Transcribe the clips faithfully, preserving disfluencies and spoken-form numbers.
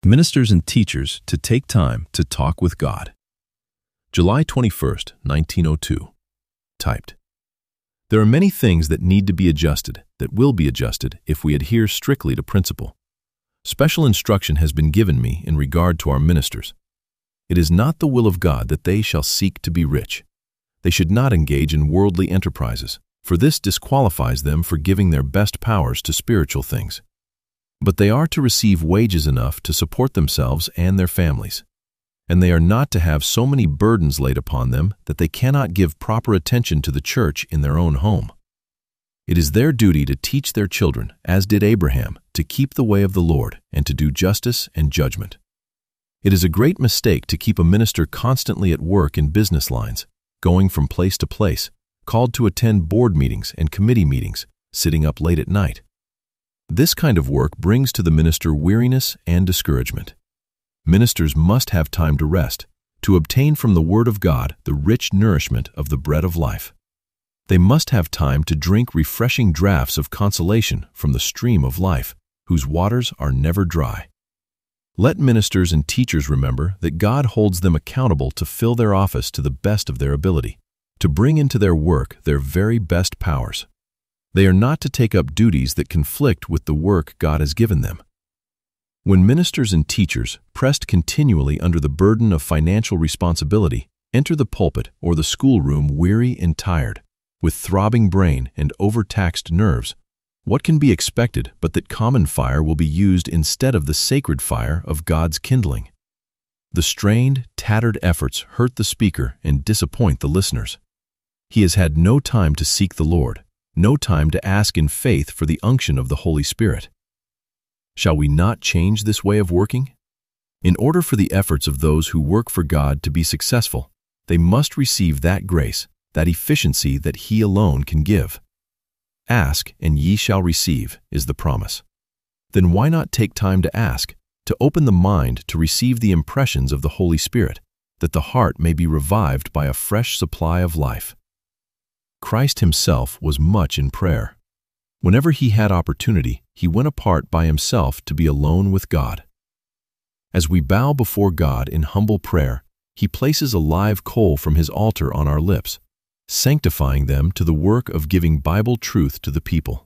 Ministers and teachers to take time to talk with God. July twenty-first, nineteen oh two. Typed. There are many things that need to be adjusted, that will be adjusted if we adhere strictly to principle. Special instruction has been given me in regard to our ministers. It is not the will of God that they shall seek to be rich. They should not engage in worldly enterprises, for this disqualifies them for giving their best powers to spiritual things. But they are to receive wages enough to support themselves and their families, and they are not to have so many burdens laid upon them that they cannot give proper attention to the church in their own home. It is their duty to teach their children, as did Abraham, to keep the way of the Lord and to do justice and judgment. It is a great mistake to keep a minister constantly at work in business lines, going from place to place, called to attend board meetings and committee meetings, sitting up late at night. This kind of work brings to the minister weariness and discouragement. Ministers must have time to rest, to obtain from the Word of God the rich nourishment of the bread of life. They must have time to drink refreshing draughts of consolation from the stream of life, whose waters are never dry. Let ministers and teachers remember that God holds them accountable to fill their office to the best of their ability, to bring into their work their very best powers. They are not to take up duties that conflict with the work God has given them. When ministers and teachers, pressed continually under the burden of financial responsibility, enter the pulpit or the schoolroom weary and tired, with throbbing brain and overtaxed nerves, what can be expected but that common fire will be used instead of the sacred fire of God's kindling? The strained, tattered efforts hurt the speaker and disappoint the listeners. He has had no time to seek the Lord, no time to ask in faith for the unction of the Holy Spirit. Shall we not change this way of working? In order for the efforts of those who work for God to be successful, they must receive that grace, that efficiency that He alone can give. Ask, and ye shall receive, is the promise. Then why not take time to ask, to open the mind to receive the impressions of the Holy Spirit, that the heart may be revived by a fresh supply of life? Christ Himself was much in prayer. Whenever He had opportunity, He went apart by Himself to be alone with God. As we bow before God in humble prayer, He places a live coal from His altar on our lips, sanctifying them to the work of giving Bible truth to the people.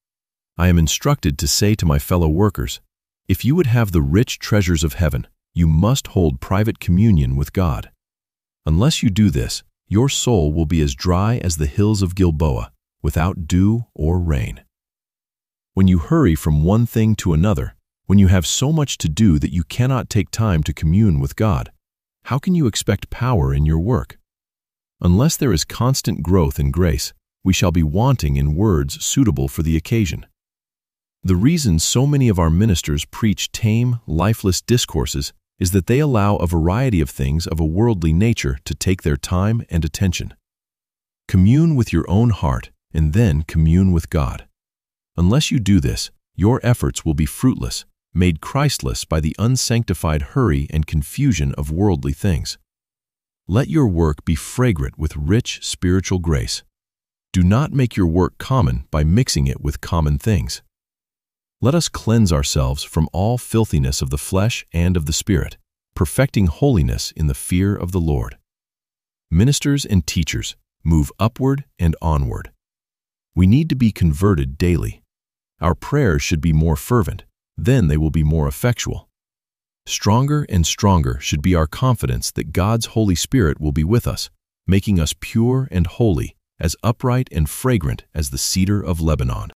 I am instructed to say to my fellow workers, if you would have the rich treasures of heaven, you must hold private communion with God. Unless you do this, your soul will be as dry as the hills of Gilboa, without dew or rain. When you hurry from one thing to another, when you have so much to do that you cannot take time to commune with God, how can you expect power in your work? Unless there is constant growth in grace, we shall be wanting in words suitable for the occasion. The reason so many of our ministers preach tame, lifeless discourses is that they allow a variety of things of a worldly nature to take their time and attention. Commune with your own heart, and then commune with God. Unless you do this, your efforts will be fruitless, made Christless by the unsanctified hurry and confusion of worldly things. Let your work be fragrant with rich spiritual grace. Do not make your work common by mixing it with common things. Let us cleanse ourselves from all filthiness of the flesh and of the spirit, perfecting holiness in the fear of the Lord. Ministers and teachers, move upward and onward. We need to be converted daily. Our prayers should be more fervent, then they will be more effectual. Stronger and stronger should be our confidence that God's Holy Spirit will be with us, making us pure and holy, as upright and fragrant as the cedar of Lebanon.